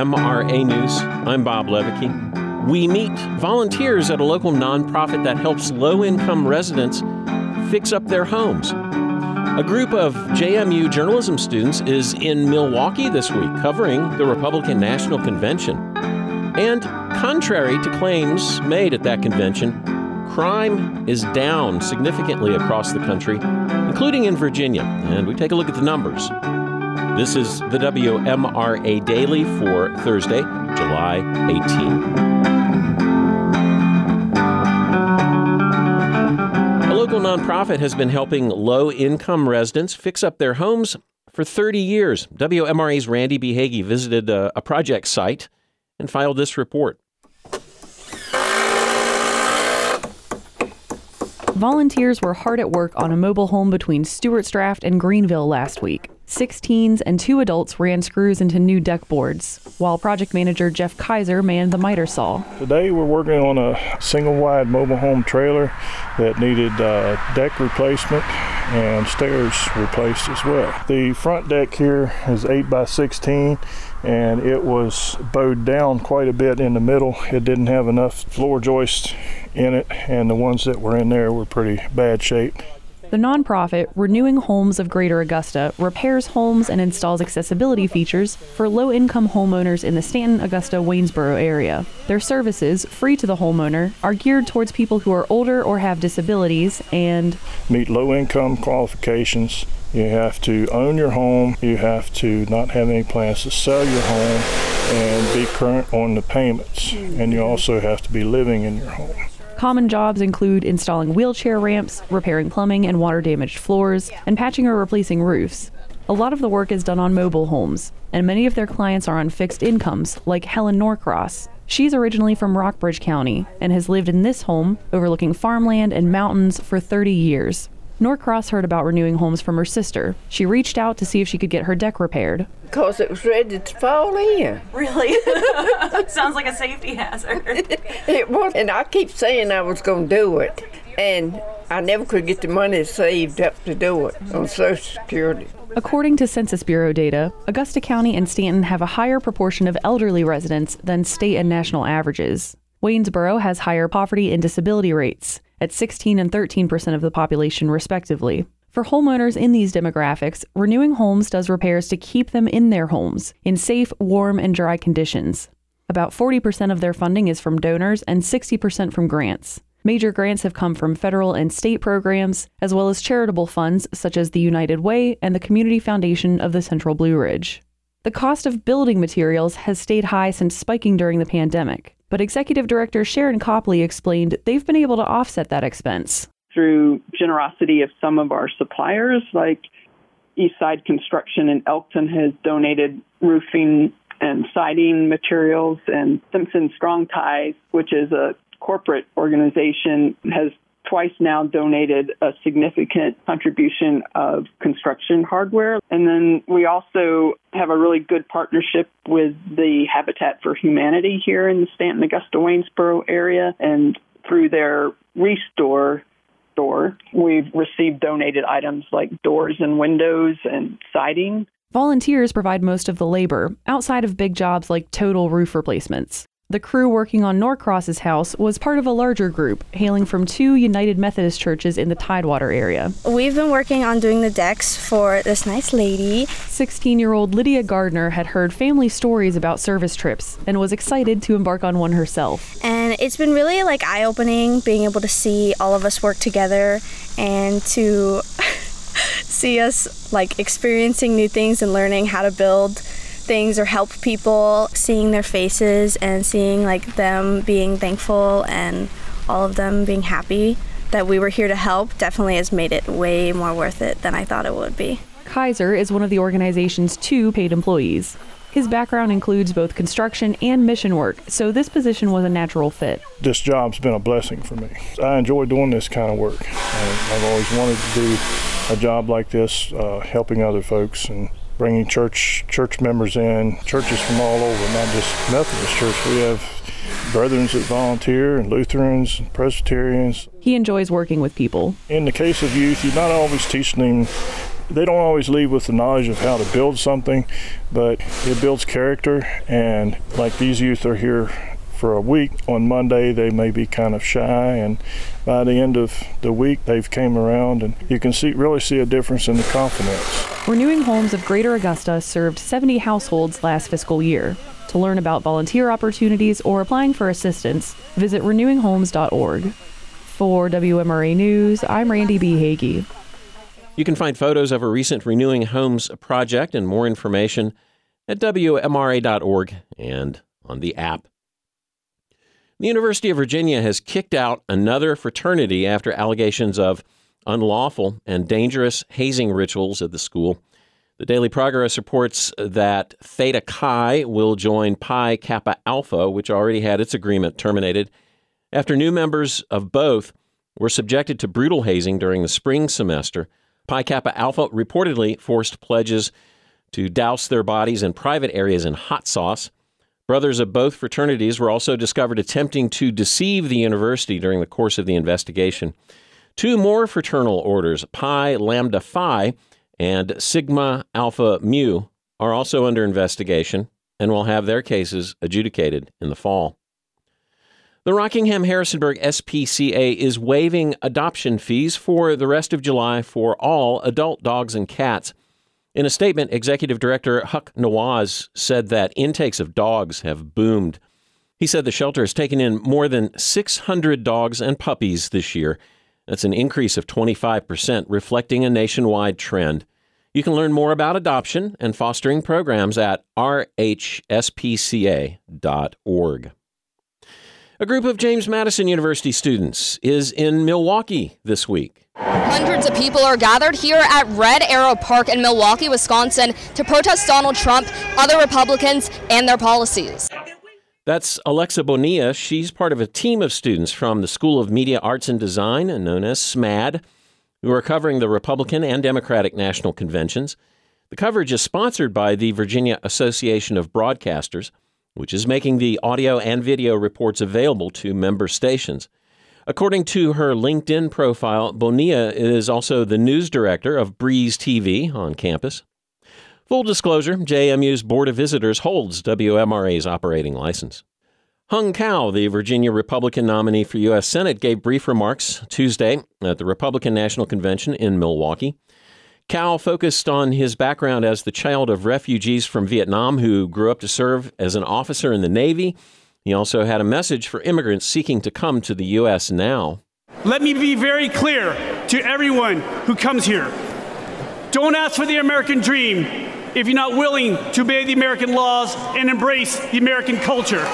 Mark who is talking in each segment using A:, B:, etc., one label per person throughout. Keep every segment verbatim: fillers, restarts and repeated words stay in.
A: M R A News. I'm Bob Levicki. We meet volunteers at a local nonprofit that helps low-income residents fix up their homes. A group of J M U journalism students is in Milwaukee this week covering the Republican National Convention. And contrary to claims made at that convention, crime is down significantly across the country, including in Virginia. And we take a look at the numbers. This is the W M R A Daily for Thursday, July eighteenth. A local nonprofit has been helping low-income residents fix up their homes for thirty years. W M R A's Randy B. Hagee visited a, a project site and filed this report.
B: Volunteers were hard at work on a mobile home between Stuarts Draft and Greenville last week. Six teens and two adults ran screws into new deck boards, while project manager Jeff Kaiser manned the miter saw.
C: Today we're working on a single-wide mobile home trailer that needed uh, deck replacement and stairs replaced as well. The front deck here is eight by sixteen, and it was bowed down quite a bit in the middle. It didn't have enough floor joists in it, and the ones that were in there were pretty bad shape.
B: The nonprofit Renewing Homes of Greater Augusta repairs homes and installs accessibility features for low-income homeowners in the Stanton-Augusta-Waynesboro area. Their services, free to the homeowner, are geared towards people who are older or have disabilities and
C: meet low-income qualifications. You have to own your home, you have to not have any plans to sell your home, and be current on the payments. And you also have to be living in your home.
B: Common jobs include installing wheelchair ramps, repairing plumbing and water-damaged floors, and patching or replacing roofs. A lot of the work is done on mobile homes, and many of their clients are on fixed incomes, like Helen Norcross. She's originally from Rockbridge County and has lived in this home, overlooking farmland and mountains, for thirty years. Norcross heard about Renewing Homes from her sister. She reached out to see if she could get her deck repaired.
D: Because it was ready to fall in.
B: Really? Sounds like a safety hazard.
D: It was, and I keep saying I was going to do it. And I never could get the money saved up to do it on Social Security.
B: According to Census Bureau data, Augusta County and Stanton have a higher proportion of elderly residents than state and national averages. Waynesboro has higher poverty and disability rates, at sixteen and thirteen percent of the population, respectively. For homeowners in these demographics, Renewing Homes does repairs to keep them in their homes in safe, warm, and dry conditions. About forty percent of their funding is from donors and sixty percent from grants. Major grants have come from federal and state programs, as well as charitable funds such as the United Way and the Community Foundation of the Central Blue Ridge. The cost of building materials has stayed high since spiking during the pandemic, but Executive Director Sharon Copley explained they've been able to offset that expense.
E: Through generosity of some of our suppliers, like Eastside Construction in Elkton has donated roofing and siding materials, and Simpson Strong Ties, which is a corporate organization, has twice now donated a significant contribution of construction hardware. And then we also have a really good partnership with the Habitat for Humanity here in the Stanton-Augusta-Waynesboro area, and through their Restore store, we've received donated items like doors and windows and siding.
B: Volunteers provide most of the labor, outside of big jobs like total roof replacements. The crew working on Norcross's house was part of a larger group, hailing from two United Methodist churches in the Tidewater area.
F: We've been working on doing the decks for this nice lady.
B: sixteen-year-old Lydia Gardner had heard family stories about service trips and was excited to embark on one herself.
F: And it's been really like eye-opening being able to see all of us work together and to see us like experiencing new things and learning how to build things or help people, seeing their faces and seeing like them being thankful and all of them being happy that we were here to help definitely has made it way more worth it than I thought it would be.
B: Kaiser is one of the organization's two paid employees. His background includes both construction and mission work, so this position was a natural fit.
C: This job's been a blessing for me. I enjoy doing this kind of work. I've always wanted to do a job like this, uh, helping other folks and bringing church church members in, churches from all over, not just Methodist Church. We have Brethrens that volunteer, and Lutherans, and Presbyterians.
B: He enjoys working with people.
C: In the case of youth, you're not always teaching them They don't always leave with the knowledge of how to build something, but it builds character. And like these youth are here for a week. On Monday, they may be kind of shy, and by the end of the week, they've came around, and you can see really see a difference in the confidence.
B: Renewing Homes of Greater Augusta served seventy households last fiscal year. To learn about volunteer opportunities or applying for assistance, visit renewing homes dot org. For W M R A News, I'm Randy B. Hagee.
A: You can find photos of a recent Renewing Homes project and more information at W M R A dot org and on the app. The University of Virginia has kicked out another fraternity after allegations of unlawful and dangerous hazing rituals at the school. The Daily Progress reports that Theta Chi will join Pi Kappa Alpha, which already had its agreement terminated, after new members of both were subjected to brutal hazing during the spring semester. Pi Kappa Alpha reportedly forced pledges to douse their bodies in private areas in hot sauce. Brothers of both fraternities were also discovered attempting to deceive the university during the course of the investigation. Two more fraternal orders, Pi Lambda Phi and Sigma Alpha Mu, are also under investigation and will have their cases adjudicated in the fall. The Rockingham-Harrisonburg S P C A is waiving adoption fees for the rest of July for all adult dogs and cats. In a statement, Executive Director Huck Nawaz said that intakes of dogs have boomed. He said the shelter has taken in more than six hundred dogs and puppies this year. That's an increase of twenty-five percent, reflecting a nationwide trend. You can learn more about adoption and fostering programs at r h s p c a dot org. A group of James Madison University students is in Milwaukee this week.
G: Hundreds of people are gathered here at Red Arrow Park in Milwaukee, Wisconsin, to protest Donald Trump, other Republicans, and their policies.
A: That's Alexa Bonilla. She's part of a team of students from the School of Media Arts and Design, known as SMAD, who are covering the Republican and Democratic national conventions. The coverage is sponsored by the Virginia Association of Broadcasters, which is making the audio and video reports available to member stations. According to her LinkedIn profile, Bonilla is also the news director of Breeze T V on campus. Full disclosure, J M U's Board of Visitors holds W M R A's operating license. Hung Cao, the Virginia Republican nominee for U S Senate, gave brief remarks Tuesday at the Republican National Convention in Milwaukee. Cao focused on his background as the child of refugees from Vietnam who grew up to serve as an officer in the Navy. He also had a message for immigrants seeking to come to the U S now.
H: Let me be very clear to everyone who comes here. Don't ask for the American dream if you're not willing to obey the American laws and embrace the American culture.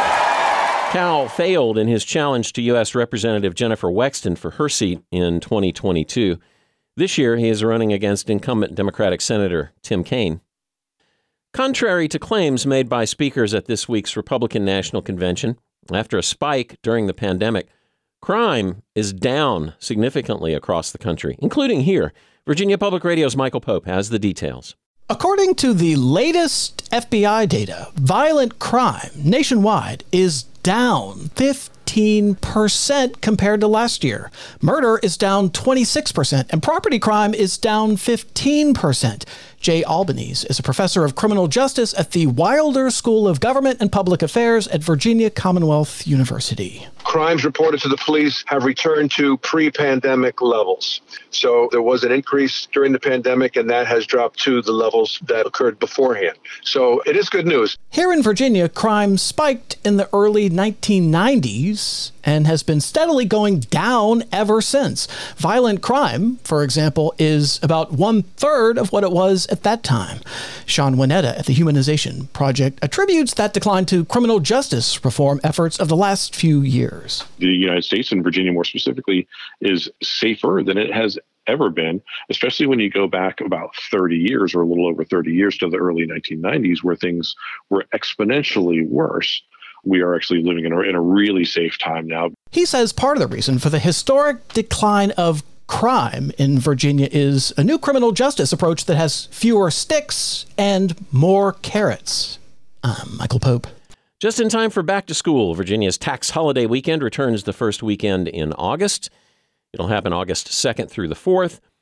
A: Cao failed in his challenge to U S Representative Jennifer Wexton for her seat in twenty twenty-two. This year, he is running against incumbent Democratic Senator Tim Kaine. Contrary to claims made by speakers at this week's Republican National Convention, after a spike during the pandemic, crime is down significantly across the country, including here. Virginia Public Radio's Michael Pope has the details.
I: According to the latest F B I data, violent crime nationwide is down fifteen percent compared to last year. Murder is down twenty-six percent, and property crime is down fifteen percent. Jay Albanese is a professor of criminal justice at the Wilder School of Government and Public Affairs at Virginia Commonwealth University.
J: Crimes reported to the police have returned to pre-pandemic levels. So there was an increase during the pandemic, and that has dropped to the levels that occurred beforehand. So it is good news.
I: Here in Virginia, crime spiked in the early nineteen nineties and has been steadily going down ever since. Violent crime, for example, is about one-third of what it was at that time. Sean Winetta at the Humanization Project attributes that decline to criminal justice reform efforts of the last few years.
K: The United States, and Virginia more specifically, is safer than it has ever been, especially when you go back about thirty years or a little over thirty years to the early nineteen nineties, where things were exponentially worse. We are actually living in a, in a really safe time now.
I: He says part of the reason for the historic decline of crime in Virginia is a new criminal justice approach that has fewer sticks and more carrots. I'm Michael Pope.
A: Just in time for back to school, Virginia's tax holiday weekend returns the first weekend in August. It'll happen August second through the fourth.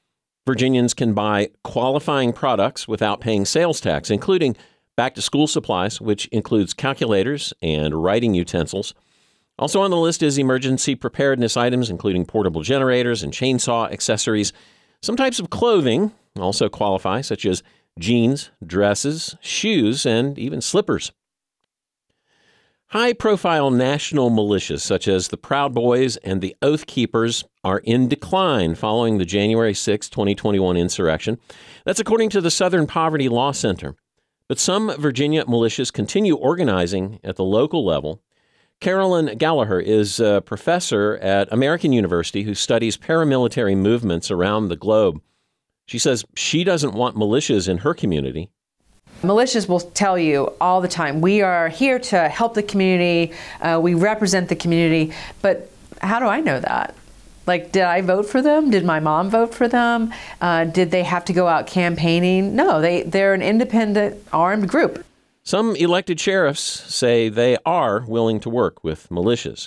A: Virginians can buy qualifying products without paying sales tax, including back-to-school supplies, which includes calculators and writing utensils. Also on the list is emergency preparedness items, including portable generators and chainsaw accessories. Some types of clothing also qualify, such as jeans, dresses, shoes, and even slippers. High-profile national militias, such as the Proud Boys and the Oath Keepers, are in decline following the January sixth, twenty twenty-one insurrection. That's according to the Southern Poverty Law Center. But some Virginia militias continue organizing at the local level. Carolyn Gallagher is a professor at American University who studies paramilitary movements around the globe. She says she doesn't want militias in her community.
L: Militias will tell you all the time, we are here to help the community, uh, we represent the community, but how do I know that? Like, did I vote for them? Did my mom vote for them? Uh, did they have to go out campaigning? No, they, they're an independent armed group.
A: Some elected sheriffs say they are willing to work with militias.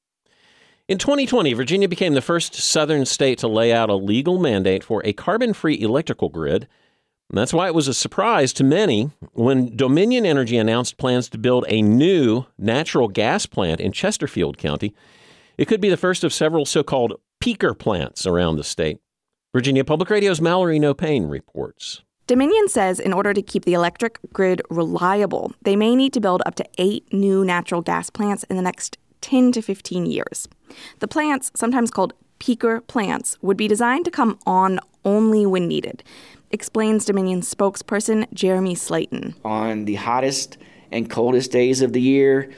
A: In twenty twenty, Virginia became the first southern state to lay out a legal mandate for a carbon-free electrical grid. And that's why it was a surprise to many when Dominion Energy announced plans to build a new natural gas plant in Chesterfield County. It could be the first of several so-called peaker plants around the state. Virginia Public Radio's Mallory Nopane reports.
M: Dominion says in order to keep the electric grid reliable, they may need to build up to eight new natural gas plants in the next ten to fifteen years. The plants, sometimes called peaker plants, would be designed to come on only when needed, explains Dominion spokesperson Jeremy Slayton.
N: On the hottest and coldest days of the year,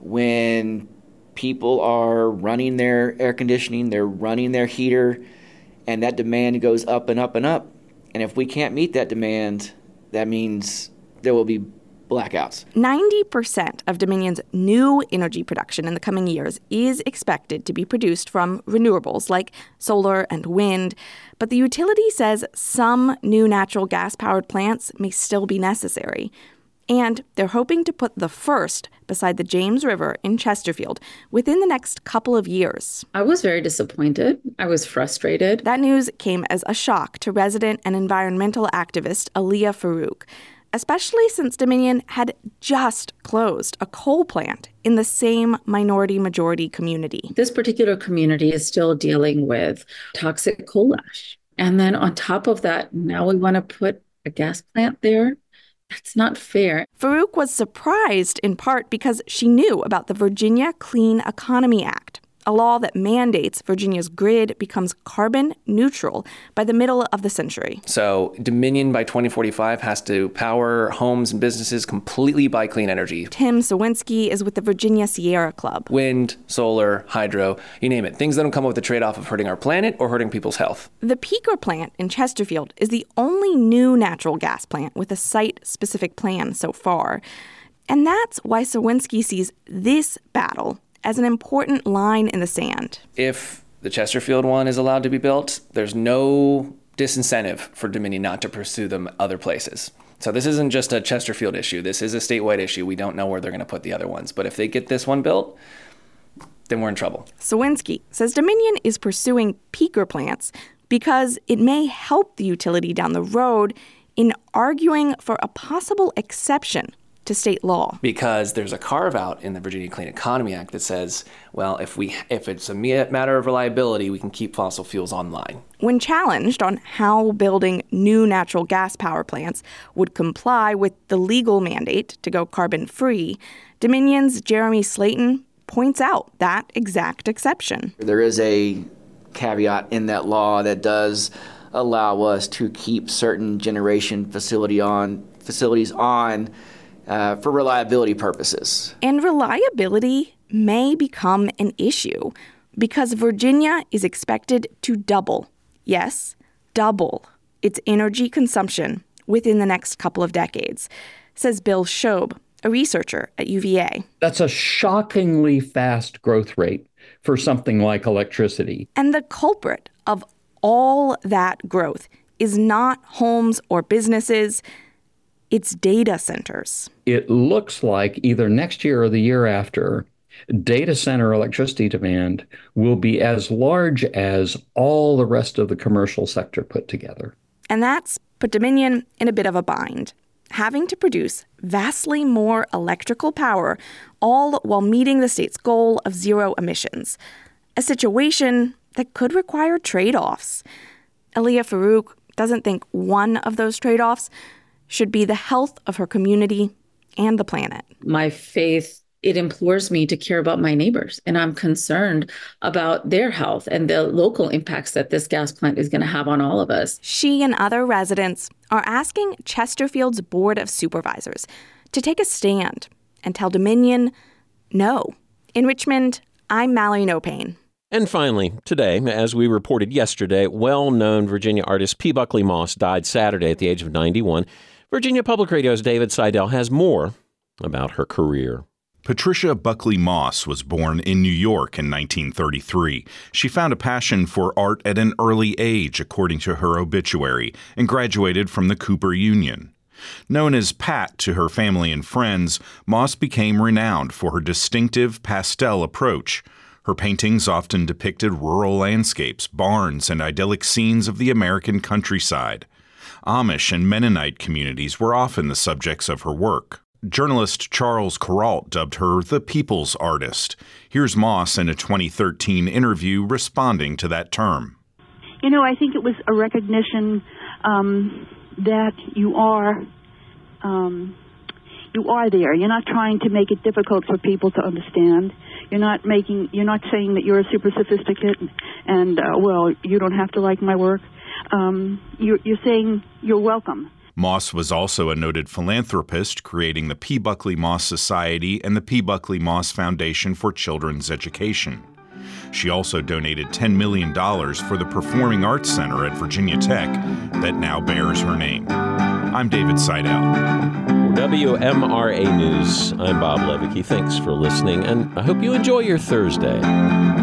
N: when people are running their air conditioning, they're running their heater, and that demand goes up and up and up. And if we can't meet that demand, that means there will be blackouts.
M: ninety percent of Dominion's new energy production in the coming years is expected to be produced from renewables like solar and wind. But the utility says some new natural gas-powered plants may still be necessary. And they're hoping to put the first beside the James River in Chesterfield within the next couple of years.
O: I was very disappointed. I was frustrated.
M: That news came as a shock to resident and environmental activist Aliyah Farouk, especially since Dominion had just closed a coal plant in the same minority-majority community.
O: This particular community is still dealing with toxic coal ash. And then on top of that, now we want to put a gas plant there? That's not fair.
M: Farouk was surprised in part because she knew about the Virginia Clean Economy Act, a law that mandates Virginia's grid becomes carbon neutral by the middle of the century.
P: So Dominion by twenty forty-five has to power homes and businesses completely by clean energy.
M: Tim Sawinski is with the Virginia Sierra Club.
P: Wind, solar, hydro, you name it. Things that don't come with the trade-off of hurting our planet or hurting people's health.
M: The peaker plant in Chesterfield is the only new natural gas plant with a site-specific plan so far. And that's why Sawinski sees this battle as an important line in the sand.
P: If the Chesterfield one is allowed to be built, there's no disincentive for Dominion not to pursue them other places. So this isn't just a Chesterfield issue. This is a statewide issue. We don't know where they're going to put the other ones. But if they get this one built, then we're in trouble.
M: Sawinski says Dominion is pursuing peaker plants because it may help the utility down the road in arguing for a possible exception to state law.
P: Because there's a carve-out in the Virginia Clean Economy Act that says, well, if we if it's a matter of reliability, we can keep fossil fuels online.
M: When challenged on how building new natural gas power plants would comply with the legal mandate to go carbon-free, Dominion's Jeremy Slayton points out that exact exception.
N: There is a caveat in that law that does allow us to keep certain generation facility on facilities on Uh, for reliability purposes.
M: And reliability may become an issue because Virginia is expected to double, yes, double its energy consumption within the next couple of decades, says Bill Shobe, a researcher at U V A.
Q: That's a shockingly fast growth rate for something like electricity.
M: And the culprit of all that growth is not homes or businesses, it's data centers.
Q: It looks like either next year or the year after, data center electricity demand will be as large as all the rest of the commercial sector put together.
M: And that's put Dominion in a bit of a bind, having to produce vastly more electrical power, all while meeting the state's goal of zero emissions. A situation that could require trade-offs. Aliyah Farouk doesn't think one of those trade-offs should be the health of her community and the planet.
O: My faith, it implores me to care about my neighbors, and I'm concerned about their health and the local impacts that this gas plant is going to have on all of us.
M: She and other residents are asking Chesterfield's Board of Supervisors to take a stand and tell Dominion no. In Richmond, I'm Mallory Nopane.
A: And finally, today, as we reported yesterday, well-known Virginia artist P. Buckley Moss died Saturday at the age of ninety-one. Virginia Public Radio's David Seidel has more about her career.
R: Patricia Buckley Moss was born in New York in nineteen thirty-three. She found a passion for art at an early age, according to her obituary, and graduated from the Cooper Union. Known as Pat to her family and friends, Moss became renowned for her distinctive pastel approach. Her paintings often depicted rural landscapes, barns, and idyllic scenes of the American countryside. Amish and Mennonite communities were often the subjects of her work. Journalist Charles Kuralt dubbed her the people's artist. Here's Moss in a twenty thirteen interview responding to that term.
S: You know, I think it was a recognition um, that you are um, you are there. You're not trying to make it difficult for people to understand. You're not making. You're not saying that you're super sophisticated and uh, well, you don't have to like my work. Um, you're, you're saying you're welcome.
R: Moss was also a noted philanthropist, creating the P. Buckley Moss Society and the P. Buckley Moss Foundation for Children's Education. She also donated ten million dollars for the Performing Arts Center at Virginia Tech that now bears her name. I'm David Seidel.
A: For W M R A News, I'm Bob Levicki. Thanks for listening, and I hope you enjoy your Thursday.